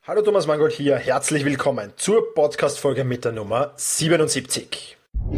Hallo Thomas Mangold hier, herzlich willkommen zur Podcast-Folge mit der Nummer 77.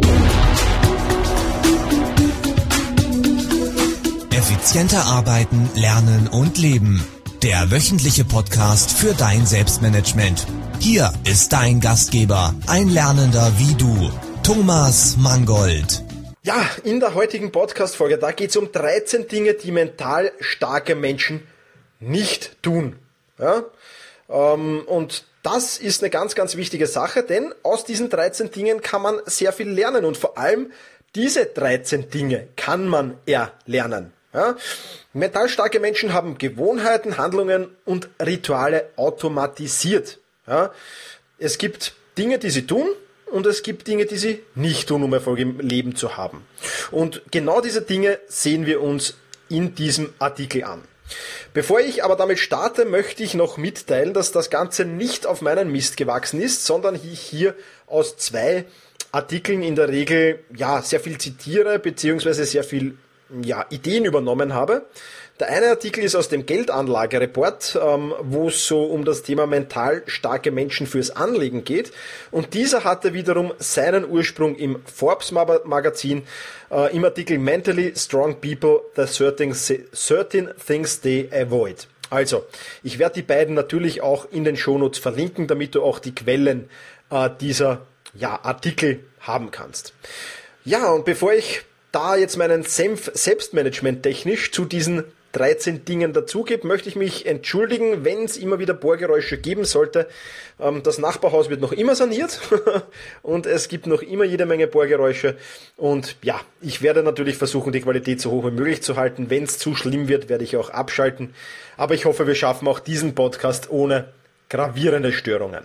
Effizienter arbeiten, lernen und leben. Der wöchentliche Podcast für dein Selbstmanagement. Hier ist dein Gastgeber, ein Lernender wie du, Thomas Mangold. Ja, in der heutigen Podcast-Folge, da geht es um 13 Dinge, die mental starke Menschen nicht tun. Ja? Und das ist eine ganz, ganz wichtige Sache, denn aus diesen 13 Dingen kann man sehr viel lernen und vor allem diese 13 Dinge kann man erlernen. Ja? Mental starke Menschen haben Gewohnheiten, Handlungen und Rituale automatisiert. Ja? Es gibt Dinge, die sie tun und es gibt Dinge, die sie nicht tun, um Erfolg im Leben zu haben. Und genau diese Dinge sehen wir uns in diesem Artikel an. Bevor ich aber damit starte, möchte ich noch mitteilen, dass das Ganze nicht auf meinen Mist gewachsen ist, sondern ich hier aus 2 Artikeln in der Regel sehr viel zitiere, beziehungsweise sehr viel Ideen übernommen habe. Der eine Artikel ist aus dem Geldanlagereport, wo es so um das Thema mental starke Menschen fürs Anlegen geht. Und dieser hatte wiederum seinen Ursprung im Forbes-Magazin im Artikel Mentally Strong People, the 13 Things They Avoid. Also, ich werde die beiden natürlich auch in den Shownotes verlinken, damit du auch die Quellen dieser Artikel haben kannst. Ja, und bevor ich da jetzt meinen Senf Selbstmanagement technisch zu diesen 13 Dingen dazugebe, möchte ich mich entschuldigen, wenn es immer wieder Bohrgeräusche geben sollte. Das Nachbarhaus wird noch immer saniert und es gibt noch immer jede Menge Bohrgeräusche. Und ich werde natürlich versuchen, die Qualität so hoch wie möglich zu halten. Wenn es zu schlimm wird, werde ich auch abschalten. Aber ich hoffe, wir schaffen auch diesen Podcast ohne gravierende Störungen.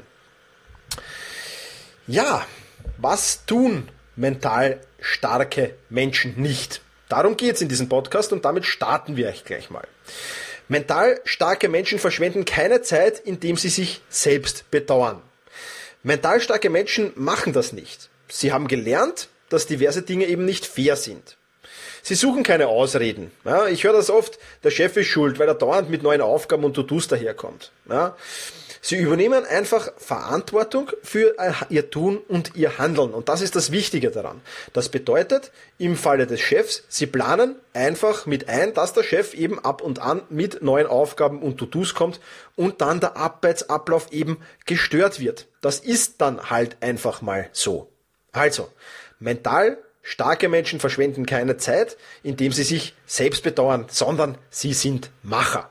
Ja, was tun mental starke Menschen nicht? Darum geht es in diesem Podcast und damit starten wir gleich mal. Mental starke Menschen verschwenden keine Zeit, indem sie sich selbst bedauern. Mental starke Menschen machen das nicht. Sie haben gelernt, dass diverse Dinge eben nicht fair sind. Sie suchen keine Ausreden. Ja, ich höre das oft, der Chef ist schuld, weil er dauernd mit neuen Aufgaben und To-Dos daherkommt. Ja, sie übernehmen einfach Verantwortung für ihr Tun und ihr Handeln. Und das ist das Wichtige daran. Das bedeutet, im Falle des Chefs, sie planen einfach mit ein, dass der Chef eben ab und an mit neuen Aufgaben und To-Dos kommt und dann der Arbeitsablauf eben gestört wird. Das ist dann halt einfach mal so. Also, mental starke Menschen verschwenden keine Zeit, indem sie sich selbst bedauern, sondern sie sind Macher.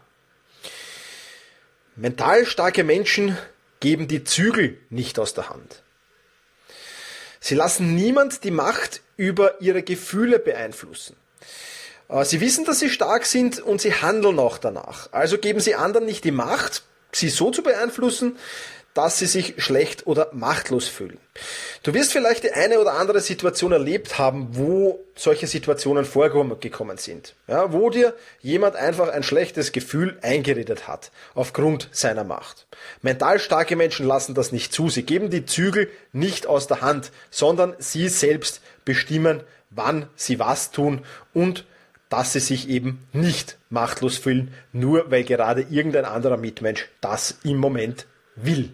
Mental starke Menschen geben die Zügel nicht aus der Hand. Sie lassen niemand die Macht über ihre Gefühle beeinflussen. Sie wissen, dass sie stark sind und sie handeln auch danach. Also geben sie anderen nicht die Macht, sie so zu beeinflussen, dass sie sich schlecht oder machtlos fühlen. Du wirst vielleicht die eine oder andere Situation erlebt haben, wo solche Situationen vorgekommen sind. Ja, wo dir jemand einfach ein schlechtes Gefühl eingeredet hat, aufgrund seiner Macht. Mental starke Menschen lassen das nicht zu. Sie geben die Zügel nicht aus der Hand, sondern sie selbst bestimmen, wann sie was tun und dass sie sich eben nicht machtlos fühlen, nur weil gerade irgendein anderer Mitmensch das im Moment will.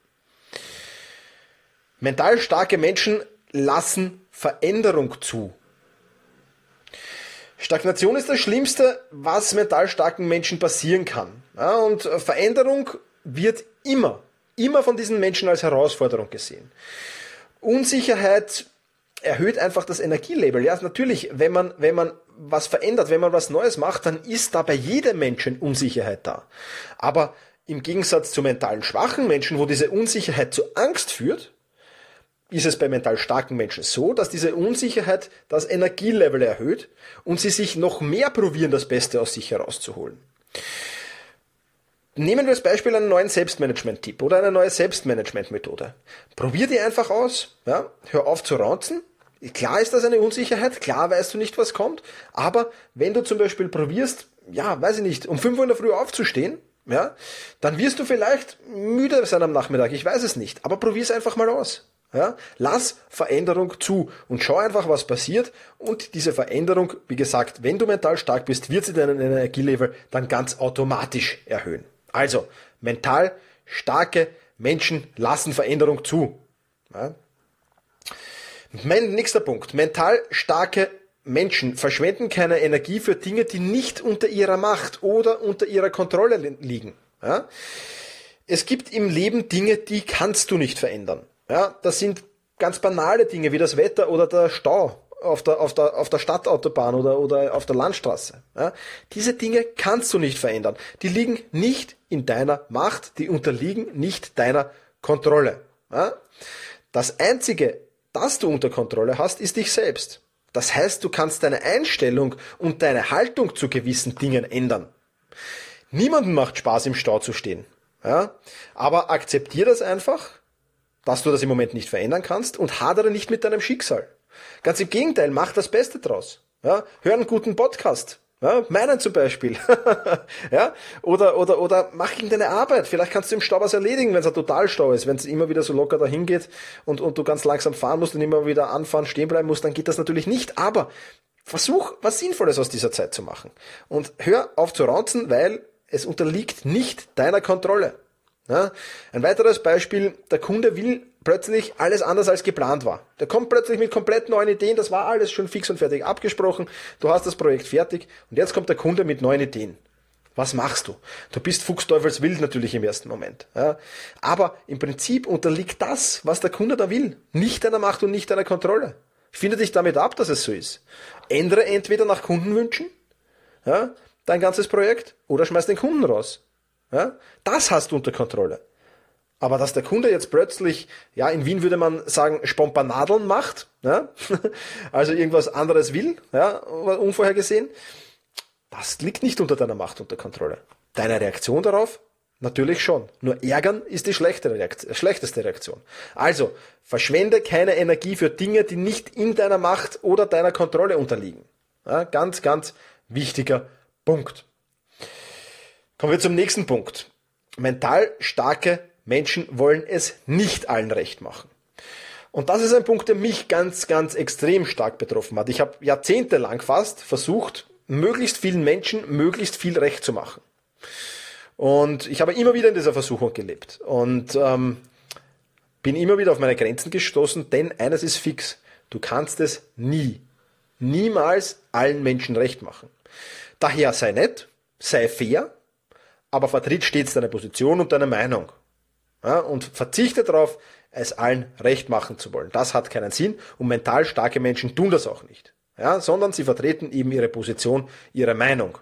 Mental starke Menschen lassen Veränderung zu. Stagnation ist das Schlimmste, was mental starken Menschen passieren kann. Ja, und Veränderung wird immer von diesen Menschen als Herausforderung gesehen. Unsicherheit erhöht einfach das Energielevel. Ja, natürlich, wenn man was verändert, wenn man was Neues macht, dann ist da bei jedem Menschen Unsicherheit da. Aber im Gegensatz zu mentalen schwachen Menschen, wo diese Unsicherheit zu Angst führt, ist es bei mental starken Menschen so, dass diese Unsicherheit das Energielevel erhöht und sie sich noch mehr probieren, das Beste aus sich herauszuholen. Nehmen wir als Beispiel einen neuen Selbstmanagement-Tipp oder eine neue Selbstmanagement-Methode. Probier die einfach aus, ja? Hör auf zu raunzen. Klar ist das eine Unsicherheit, klar weißt du nicht, was kommt, aber wenn du zum Beispiel probierst, um 5 Uhr in der Früh aufzustehen, ja, dann wirst du vielleicht müde sein am Nachmittag, ich weiß es nicht, aber probier es einfach mal aus. Ja, lass Veränderung zu und schau einfach, was passiert, und diese Veränderung, wie gesagt, wenn du mental stark bist, wird sie deinen Energielevel dann ganz automatisch erhöhen. Also, mental starke Menschen lassen Veränderung zu. Ja. Mein nächster Punkt. Mental starke Menschen verschwenden keine Energie für Dinge, die nicht unter ihrer Macht oder unter ihrer Kontrolle liegen. Ja. Es gibt im Leben Dinge, die kannst du nicht verändern. Ja. Das sind ganz banale Dinge wie das Wetter oder der Stau auf der Stadtautobahn oder auf der Landstraße. Ja. Diese Dinge kannst du nicht verändern. Die liegen nicht in deiner Macht, die unterliegen nicht deiner Kontrolle. Ja. Das Einzige, das du unter Kontrolle hast, ist dich selbst. Das heißt, du kannst deine Einstellung und deine Haltung zu gewissen Dingen ändern. Niemandem macht Spaß, im Stau zu stehen. Ja? Aber akzeptier das einfach, dass du das im Moment nicht verändern kannst und hadere nicht mit deinem Schicksal. Ganz im Gegenteil, mach das Beste draus. Ja? Hör einen guten Podcast. Ja, meinen zum Beispiel. Ja, oder mach irgendeine Arbeit. Vielleicht kannst du im Stau was erledigen, wenn es ein Totalstau ist. Wenn es immer wieder so locker dahin geht und du ganz langsam fahren musst und immer wieder anfahren, stehen bleiben musst, dann geht das natürlich nicht. Aber versuch, was Sinnvolles aus dieser Zeit zu machen. Und hör auf zu raunzen, weil es unterliegt nicht deiner Kontrolle. Ja, ein weiteres Beispiel, der Kunde will plötzlich alles anders als geplant war. Der kommt plötzlich mit komplett neuen Ideen, das war alles schon fix und fertig abgesprochen, du hast das Projekt fertig und jetzt kommt der Kunde mit neuen Ideen. Was machst du? Du bist fuchsteufelswild natürlich im ersten Moment. Ja, aber im Prinzip unterliegt das, was der Kunde da will, nicht deiner Macht und nicht deiner Kontrolle. Finde dich damit ab, dass es so ist. Ändere entweder nach Kundenwünschen, ja, dein ganzes Projekt, oder schmeiß den Kunden raus. Ja, das hast du unter Kontrolle. Aber dass der Kunde jetzt plötzlich, ja, in Wien würde man sagen, Spompanadeln macht, ja, also irgendwas anderes will, ja, unvorhergesehen, das liegt nicht unter deiner Macht, unter Kontrolle. Deine Reaktion darauf? Natürlich schon. Nur ärgern ist die schlechteste Reaktion. Also, verschwende keine Energie für Dinge, die nicht in deiner Macht oder deiner Kontrolle unterliegen. Ja, ganz, ganz wichtiger Punkt. Kommen wir zum nächsten Punkt. Mental starke Menschen wollen es nicht allen recht machen. Und das ist ein Punkt, der mich ganz, ganz extrem stark betroffen hat. Ich habe jahrzehntelang fast versucht, möglichst vielen Menschen möglichst viel recht zu machen. Und ich habe immer wieder in dieser Versuchung gelebt. Und bin immer wieder auf meine Grenzen gestoßen, denn eines ist fix. Du kannst es niemals allen Menschen recht machen. Daher sei nett, sei fair, aber vertritt stets deine Position und deine Meinung. Ja, und verzichte darauf, es allen recht machen zu wollen. Das hat keinen Sinn und mental starke Menschen tun das auch nicht. Ja, sondern sie vertreten eben ihre Position, ihre Meinung.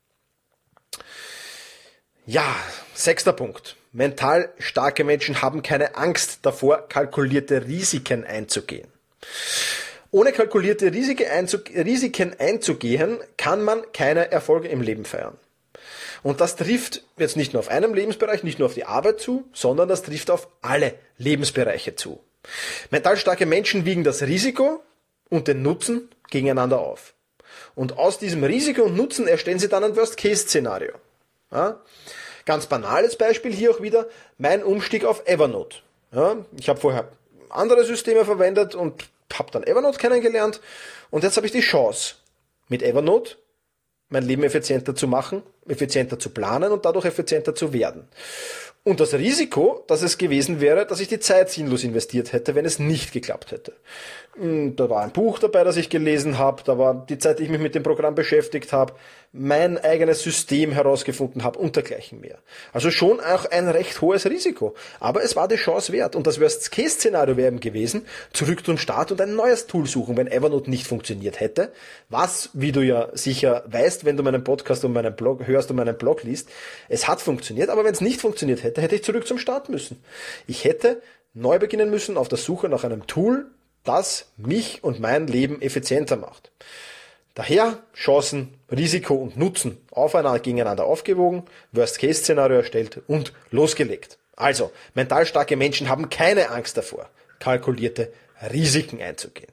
Ja, 6. Punkt. Mental starke Menschen haben keine Angst davor, kalkulierte Risiken einzugehen. Ohne kalkulierte Risiken einzugehen, kann man keine Erfolge im Leben feiern. Und das trifft jetzt nicht nur auf einem Lebensbereich, nicht nur auf die Arbeit zu, sondern das trifft auf alle Lebensbereiche zu. Mental starke Menschen wiegen das Risiko und den Nutzen gegeneinander auf. Und aus diesem Risiko und Nutzen erstellen sie dann ein Worst-Case-Szenario. Ja? Ganz banales Beispiel hier auch wieder, mein Umstieg auf Evernote. Ja? Ich habe vorher andere Systeme verwendet und habe dann Evernote kennengelernt und jetzt habe ich die Chance, mit Evernote mein Leben effizienter zu machen, effizienter zu planen und dadurch effizienter zu werden. Und das Risiko, dass es gewesen wäre, dass ich die Zeit sinnlos investiert hätte, wenn es nicht geklappt hätte. Da war ein Buch dabei, das ich gelesen habe, da war die Zeit, die ich mich mit dem Programm beschäftigt habe, mein eigenes System herausgefunden habe und dergleichen mehr. Also schon auch ein recht hohes Risiko. Aber es war die Chance wert. Und das Worst-Case-Szenario wäre eben gewesen, zurück zum Start und ein neues Tool suchen, wenn Evernote nicht funktioniert hätte. Was, wie du ja sicher weißt, wenn du meinen Podcast und meinen Blog hörst und meinen Blog liest, es hat funktioniert, aber wenn es nicht funktioniert hätte, hätte ich zurück zum Start müssen. Ich hätte neu beginnen müssen auf der Suche nach einem Tool, das mich und mein Leben effizienter macht. Daher Chancen, Risiko und Nutzen aufeinander gegeneinander aufgewogen, Worst-Case-Szenario erstellt und losgelegt. Also, mental starke Menschen haben keine Angst davor, kalkulierte Risiken einzugehen.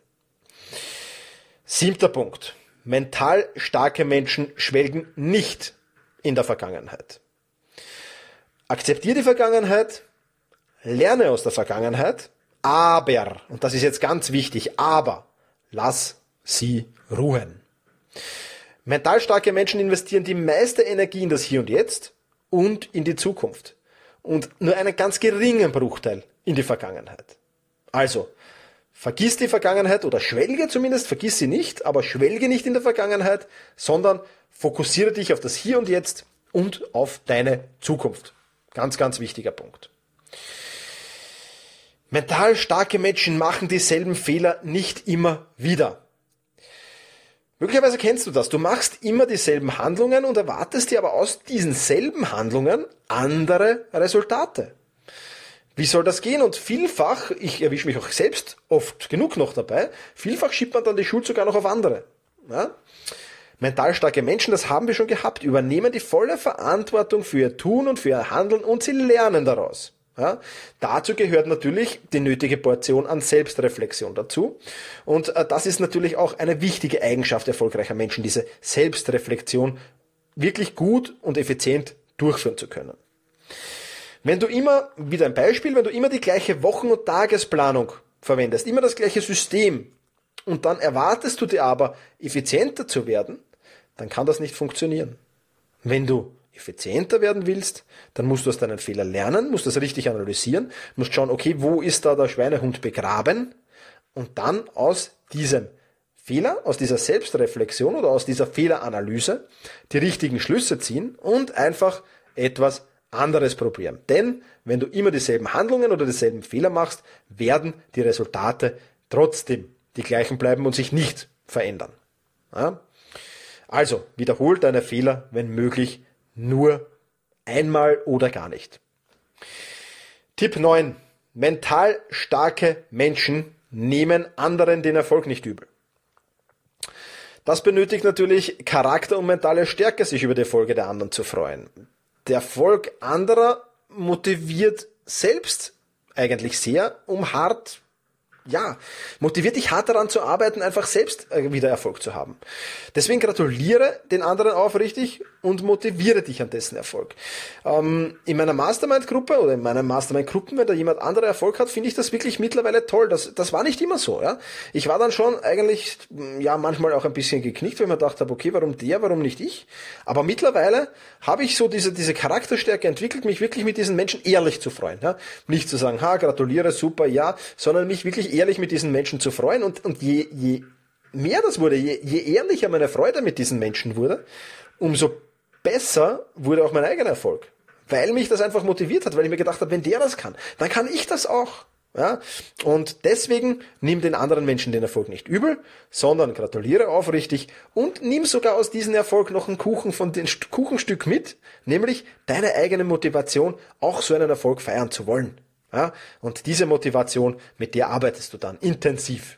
7. Punkt. Mental starke Menschen schwelgen nicht in der Vergangenheit. Akzeptiere die Vergangenheit, lerne aus der Vergangenheit, aber, und das ist jetzt ganz wichtig, aber lass sie ruhen. Mental starke Menschen investieren die meiste Energie in das Hier und Jetzt und in die Zukunft. und nur einen ganz geringen Bruchteil in die Vergangenheit. Also, vergiss die Vergangenheit oder schwelge zumindest, vergiss sie nicht, aber schwelge nicht in der Vergangenheit, sondern fokussiere dich auf das Hier und Jetzt und auf deine Zukunft. Ganz, ganz wichtiger Punkt. Mental starke Menschen machen dieselben Fehler nicht immer wieder. Möglicherweise kennst du das. Du machst immer dieselben Handlungen und erwartest dir aber aus diesen selben Handlungen andere Resultate. Wie soll das gehen? Und vielfach, ich erwische mich auch selbst oft genug noch dabei, vielfach schiebt man dann die Schuld sogar noch auf andere. Ja? Mental starke Menschen, das haben wir schon gehabt, übernehmen die volle Verantwortung für ihr Tun und für ihr Handeln und sie lernen daraus. Ja, dazu gehört natürlich die nötige Portion an Selbstreflexion dazu. Und das ist natürlich auch eine wichtige Eigenschaft erfolgreicher Menschen, diese Selbstreflexion wirklich gut und effizient durchführen zu können. Wenn du immer, wieder ein Beispiel, wenn du immer die gleiche Wochen- und Tagesplanung verwendest, immer das gleiche System und dann erwartest du dir aber, effizienter zu werden, dann kann das nicht funktionieren. Wenn du effizienter werden willst, dann musst du aus deinen Fehlern lernen, musst das richtig analysieren, musst schauen, okay, wo ist da der Schweinehund begraben und dann aus diesem Fehler, aus dieser Selbstreflexion oder aus dieser Fehleranalyse die richtigen Schlüsse ziehen und einfach etwas anderes probieren. Denn wenn du immer dieselben Handlungen oder dieselben Fehler machst, werden die Resultate trotzdem die gleichen bleiben und sich nicht verändern. Ja? Also, wiederhol deine Fehler, wenn möglich, nur einmal oder gar nicht. Tipp 9. Mental starke Menschen nehmen anderen den Erfolg nicht übel. Das benötigt natürlich Charakter und mentale Stärke, sich über die Erfolge der anderen zu freuen. Der Erfolg anderer motiviert selbst eigentlich sehr, motiviert dich hart daran zu arbeiten, einfach selbst wieder Erfolg zu haben. Deswegen gratuliere den anderen aufrichtig und motiviere dich an dessen Erfolg. In meiner Mastermind-Gruppe oder in meinen Mastermind-Gruppen, wenn da jemand anderer Erfolg hat, finde ich das wirklich mittlerweile toll. Das war nicht immer so. Ja? Ich war dann schon eigentlich manchmal auch ein bisschen geknickt, weil ich mir gedacht habe, okay, warum nicht ich? Aber mittlerweile habe ich so diese Charakterstärke entwickelt, mich wirklich mit diesen Menschen ehrlich zu freuen. Ja? Nicht zu sagen, gratuliere, super, ja, sondern mich wirklich ehrlich mit diesen Menschen zu freuen und je mehr das wurde, je ehrlicher meine Freude mit diesen Menschen wurde, umso besser wurde auch mein eigener Erfolg, weil mich das einfach motiviert hat, weil ich mir gedacht habe, wenn der das kann, dann kann ich das auch. Ja? Und deswegen nimm den anderen Menschen den Erfolg nicht übel, sondern gratuliere aufrichtig und nimm sogar aus diesem Erfolg noch einen Kuchenstück mit, nämlich deine eigene Motivation, auch so einen Erfolg feiern zu wollen. Ja, und diese Motivation, mit der arbeitest du dann intensiv.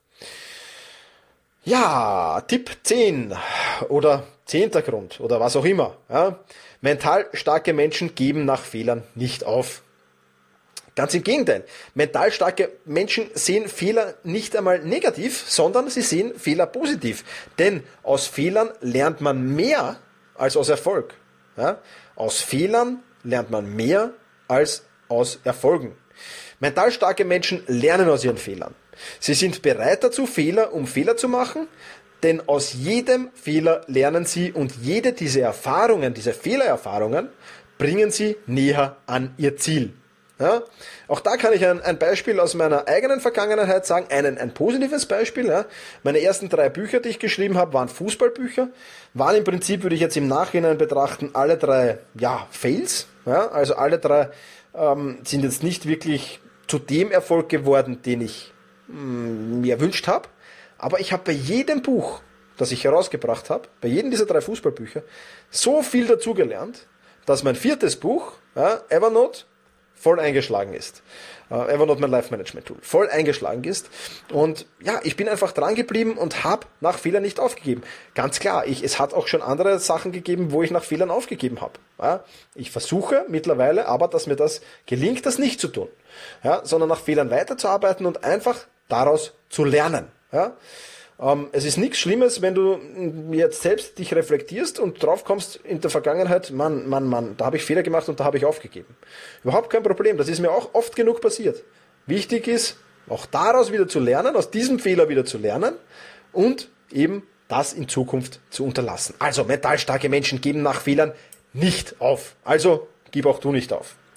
Ja, Tipp 10 oder 10. Grund oder was auch immer. Ja, mental starke Menschen geben nach Fehlern nicht auf. Ganz im Gegenteil. Mental starke Menschen sehen Fehler nicht einmal negativ, sondern sie sehen Fehler positiv. Denn aus Fehlern lernt man mehr als aus Erfolg. Ja, aus Fehlern lernt man mehr als aus Erfolgen. Mental starke Menschen lernen aus ihren Fehlern. Sie sind bereit dazu, um Fehler zu machen, denn aus jedem Fehler lernen sie und jede dieser Fehlererfahrungen, bringen sie näher an ihr Ziel. Ja? Auch da kann ich ein Beispiel aus meiner eigenen Vergangenheit sagen, ein positives Beispiel. Ja? Meine ersten 3 Bücher, die ich geschrieben habe, waren Fußballbücher, waren im Prinzip, würde ich jetzt im Nachhinein betrachten, alle 3 Fails. Ja? Also alle 3 sind jetzt nicht wirklich zu dem Erfolg geworden, den ich mir erwünscht habe. Aber ich habe bei jedem Buch, das ich herausgebracht habe, bei jedem dieser 3 Fußballbücher, so viel dazugelernt, dass mein 4. Buch, Evernote, voll eingeschlagen ist. Evernote, mein Life-Management-Tool, voll eingeschlagen ist. Und ich bin einfach dran geblieben und habe nach Fehlern nicht aufgegeben. Ganz klar, es hat auch schon andere Sachen gegeben, wo ich nach Fehlern aufgegeben habe. Ich versuche mittlerweile aber, dass mir das gelingt, das nicht zu tun. Sondern nach Fehlern weiterzuarbeiten und einfach daraus zu lernen. Es ist nichts Schlimmes, wenn du jetzt selbst dich reflektierst und drauf kommst in der Vergangenheit, Mann, da habe ich Fehler gemacht und da habe ich aufgegeben. Überhaupt kein Problem, das ist mir auch oft genug passiert. Wichtig ist, auch daraus wieder zu lernen, aus diesem Fehler wieder zu lernen und eben das in Zukunft zu unterlassen. Also mental starke Menschen geben nach Fehlern nicht auf. Also gib auch du nicht auf.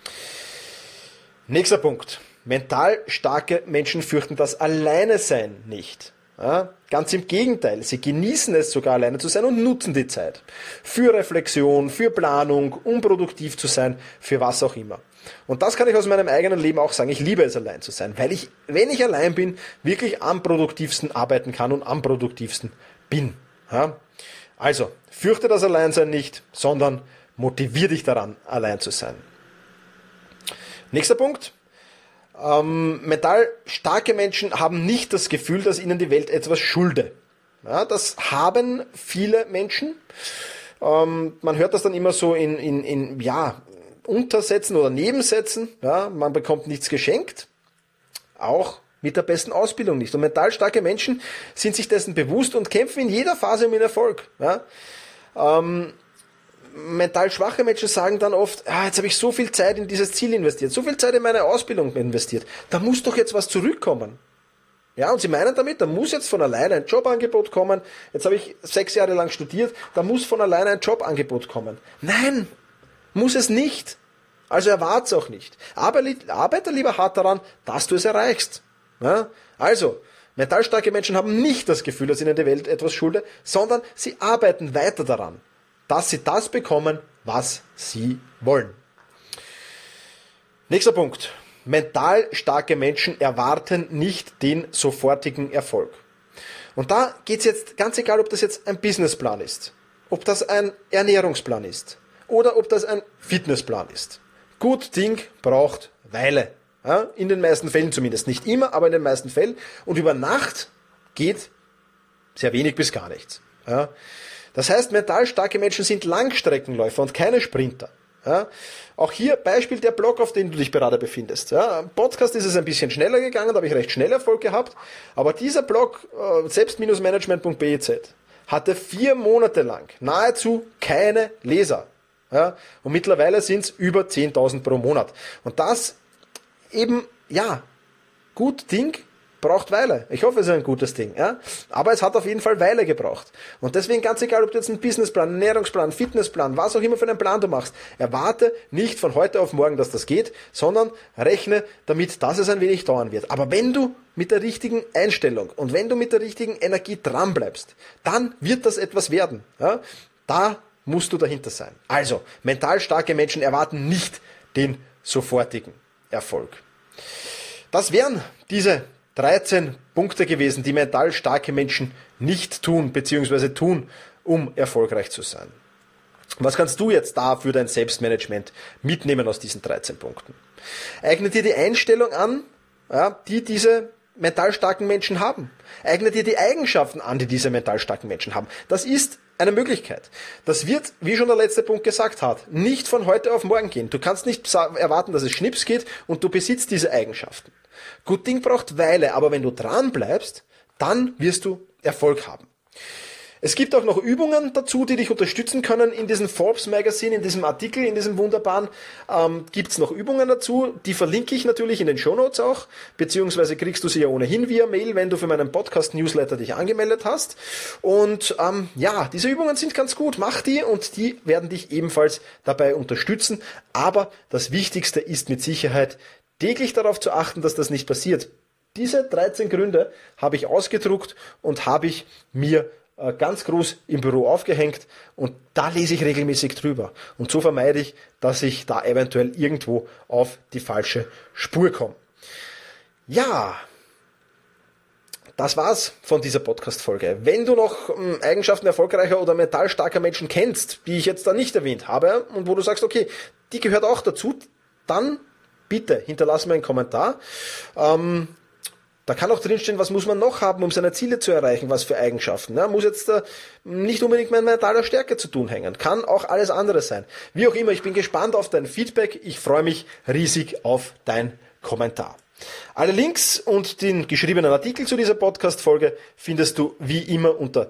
Nächster Punkt. Mental starke Menschen fürchten das Alleinesein nicht. Ja, ganz im Gegenteil, sie genießen es sogar alleine zu sein und nutzen die Zeit für Reflexion, für Planung, um produktiv zu sein, für was auch immer. Und das kann ich aus meinem eigenen Leben auch sagen. Ich liebe es, allein zu sein, weil ich, wenn ich allein bin, wirklich am produktivsten arbeiten kann und am produktivsten bin. Ja? Also, fürchte das Alleinsein nicht, sondern motivier dich daran, allein zu sein. Nächster Punkt. Mental starke Menschen haben nicht das Gefühl, dass ihnen die Welt etwas schulde. Ja, das haben viele Menschen. Man hört das dann immer so in Untersätzen oder Nebensätzen. Ja, man bekommt nichts geschenkt. Auch mit der besten Ausbildung nicht. Und mental starke Menschen sind sich dessen bewusst und kämpfen in jeder Phase um den Erfolg. Ja, mental schwache Menschen sagen dann oft, jetzt habe ich so viel Zeit in dieses Ziel investiert, so viel Zeit in meine Ausbildung investiert, da muss doch jetzt was zurückkommen. Ja, und sie meinen damit, da muss jetzt von alleine ein Jobangebot kommen, jetzt habe ich 6 Jahre lang studiert, da muss von alleine ein Jobangebot kommen. Nein, muss es nicht. Also erwart's auch nicht. Arbeite lieber hart daran, dass du es erreichst. Ja? Also, mental starke Menschen haben nicht das Gefühl, dass ihnen die Welt etwas schulde, sondern sie arbeiten weiter daran, dass sie das bekommen, was sie wollen. Nächster Punkt. Mental starke Menschen erwarten nicht den sofortigen Erfolg. Und da geht's jetzt, ganz egal, ob das jetzt ein Businessplan ist, ob das ein Ernährungsplan ist oder ob das ein Fitnessplan ist. Gut Ding braucht Weile. Ja, in den meisten Fällen zumindest. Nicht immer, aber in den meisten Fällen. Und über Nacht geht sehr wenig bis gar nichts. Ja. Das heißt, mental starke Menschen sind Langstreckenläufer und keine Sprinter. Ja, auch hier Beispiel der Blog, auf dem du dich gerade befindest. Ja, im Podcast ist es ein bisschen schneller gegangen, da habe ich recht schnell Erfolg gehabt. Aber dieser Blog, selbst-management.biz, hatte 4 Monate lang nahezu keine Leser. Ja, und mittlerweile sind es über 10.000 pro Monat. Und das eben, gut Ding, braucht Weile. Ich hoffe, es ist ein gutes Ding. Ja? Aber es hat auf jeden Fall Weile gebraucht. Und deswegen ganz egal, ob du jetzt einen Businessplan, einen Ernährungsplan, einen Fitnessplan, was auch immer für einen Plan du machst, erwarte nicht von heute auf morgen, dass das geht, sondern rechne damit, dass es ein wenig dauern wird. Aber wenn du mit der richtigen Einstellung und wenn du mit der richtigen Energie dranbleibst, dann wird das etwas werden. Ja? Da musst du dahinter sein. Also, mental starke Menschen erwarten nicht den sofortigen Erfolg. Das wären diese 13 Punkte gewesen, die mental starke Menschen nicht tun bzw. tun, um erfolgreich zu sein. Was kannst du jetzt da für dein Selbstmanagement mitnehmen aus diesen 13 Punkten? Eigne dir die Einstellung an, die diese mental starken Menschen haben. Eigne dir die Eigenschaften an, die diese mental starken Menschen haben. Das ist eine Möglichkeit. Das wird, wie schon der letzte Punkt gesagt hat, nicht von heute auf morgen gehen. Du kannst nicht erwarten, dass es schnips geht und du besitzt diese Eigenschaften. Gut Ding braucht Weile, aber wenn du dran bleibst, dann wirst du Erfolg haben. Es gibt auch noch Übungen dazu, die dich unterstützen können. In diesem Forbes Magazine, in diesem Artikel, in diesem wunderbaren, gibt's noch Übungen dazu. Die verlinke ich natürlich in den Shownotes auch, beziehungsweise kriegst du sie ja ohnehin via Mail, wenn du für meinen Podcast-Newsletter dich angemeldet hast. Und diese Übungen sind ganz gut. Mach die und die werden dich ebenfalls dabei unterstützen. Aber das Wichtigste ist mit Sicherheit, täglich darauf zu achten, dass das nicht passiert. Diese 13 Gründe habe ich ausgedruckt und habe ich mir ganz groß im Büro aufgehängt und da lese ich regelmäßig drüber. Und so vermeide ich, dass ich da eventuell irgendwo auf die falsche Spur komme. Ja, das war's von dieser Podcast-Folge. Wenn du noch Eigenschaften erfolgreicher oder mental starker Menschen kennst, die ich jetzt da nicht erwähnt habe und wo du sagst, okay, die gehört auch dazu, dann bitte hinterlass mir einen Kommentar. Da kann auch drinstehen, was muss man noch haben, um seine Ziele zu erreichen, was für Eigenschaften. Ja, muss jetzt nicht unbedingt mit mentaler Stärke zu tun hängen. Kann auch alles andere sein. Wie auch immer, ich bin gespannt auf dein Feedback. Ich freue mich riesig auf dein Kommentar. Alle Links und den geschriebenen Artikel zu dieser Podcast-Folge findest du wie immer unter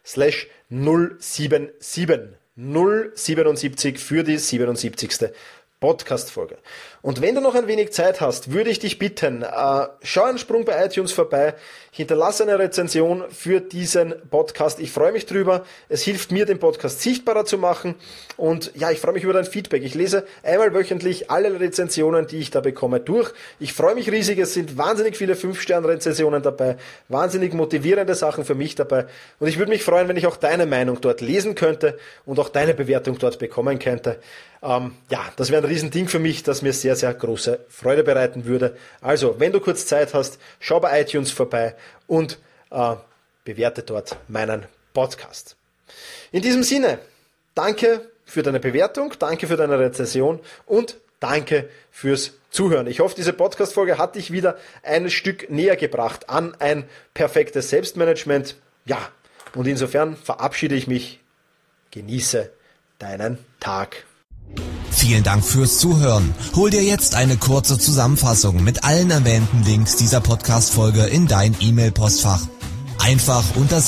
selbst-management.biz/077. 077 für die 77. Podcast-Folge. Und wenn du noch ein wenig Zeit hast, würde ich dich bitten, schau einen Sprung bei iTunes vorbei, hinterlasse eine Rezension für diesen Podcast. Ich freue mich drüber. Es hilft mir, den Podcast sichtbarer zu machen. Und ja, ich freue mich über dein Feedback. Ich lese einmal wöchentlich alle Rezensionen, die ich da bekomme, durch. Ich freue mich riesig. Es sind wahnsinnig viele 5-Sterne-Rezensionen dabei, wahnsinnig motivierende Sachen für mich dabei. Und ich würde mich freuen, wenn ich auch deine Meinung dort lesen könnte und auch deine Bewertung dort bekommen könnte. Ja, das wäre ein Riesending für mich, das mir sehr, sehr große Freude bereiten würde. Also, wenn du kurz Zeit hast, schau bei iTunes vorbei und bewerte dort meinen Podcast. In diesem Sinne, danke für deine Bewertung, danke für deine Rezension und danke fürs Zuhören. Ich hoffe, diese Podcast-Folge hat dich wieder ein Stück näher gebracht an ein perfektes Selbstmanagement. Ja, und insofern verabschiede ich mich. Genieße deinen Tag. Vielen Dank fürs Zuhören. Hol dir jetzt eine kurze Zusammenfassung mit allen erwähnten Links dieser Podcast-Folge in dein E-Mail-Postfach. Einfach unter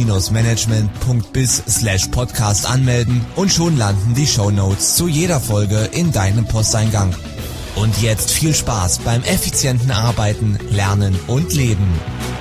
selbst-management.biz/podcast anmelden und schon landen die Shownotes zu jeder Folge in deinem Posteingang. Und jetzt viel Spaß beim effizienten Arbeiten, Lernen und Leben.